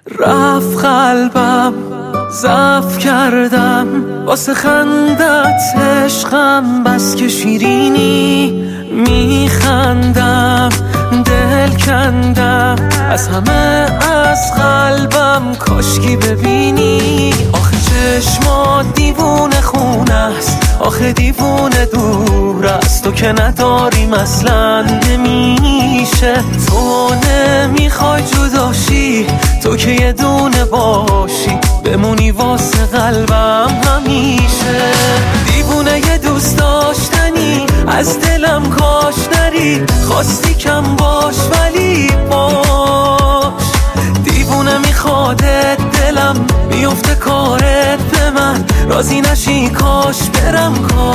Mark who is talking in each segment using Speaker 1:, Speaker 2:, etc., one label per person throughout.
Speaker 1: رفت قلبم ضعف کردم واسه خندت عشقم، بس که شیرینی میخندم، دل کندم از همه از قلبم، کاشکی ببینی. آخه چشمات دیوونه خونه است، آخه دیوونه دور است، تو که نداریم اصلا نمیشه. تو نمیخوای جداشی، تو که یه دونه باشی، بمونی واسه قلبم همیشه. دیوونه یه دوست داشتنی از دلم کاش نری، خواستی کم باش ولی باش. دیوونه میخوادت دلم میفته کارت به من، راضی نشی کاش برم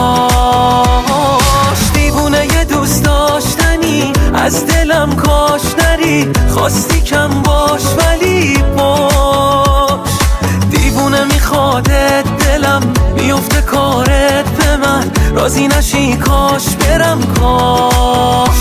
Speaker 1: کاش. دیوونه یه دوست داشتنی از دلم کاش نری، خواستی کم باش ولی باش. دیوونه میخوادت دلم میفته کارت به من، راضی نشی کاش برم کاش.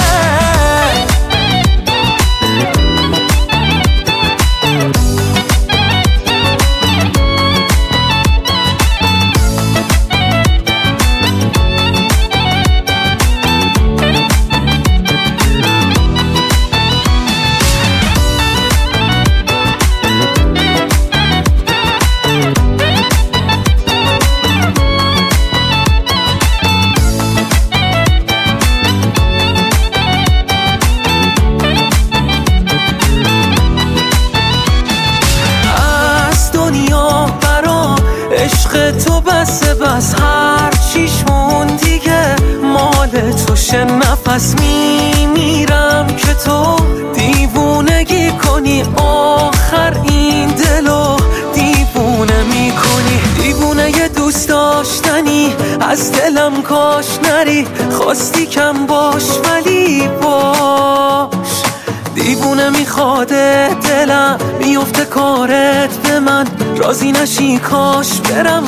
Speaker 1: عشق تو بس هر چیش مون دیگه مال تو شه. نفس میمیرم که تو دیوونگی کنی، آخر این دلو دیوونه میکنی. دیوونه یه دوست داشتنی از دلم کاش نری، خواستی کم باش ولی باش. دیوونه میخواده دلم میفته کارت به من، راضی نشی کاش برم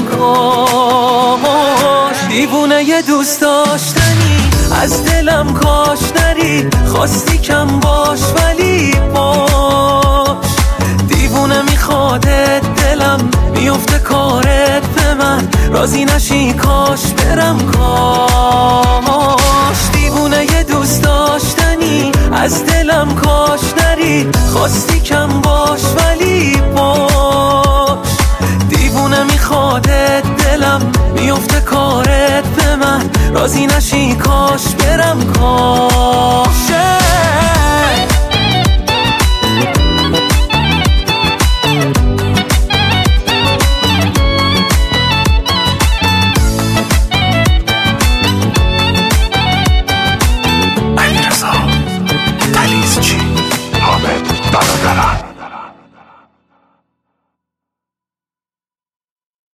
Speaker 1: کاش. دیوونه یه دوست داشتنی از دلم کاش نری، خواستی کم باش ولی باش. دیوونه میخواده دلم میفته کارت به من، راضی نشی کاش برم کاش. دیوونه یه دوست داشتنی از دلم کاش نری، خواستی کم باش ولی باش. دیوونه میخواده دلم میفته کارت به من، راضی نشی کاش برم کاش.
Speaker 2: علیرضا تلیزچی، حامد برادران.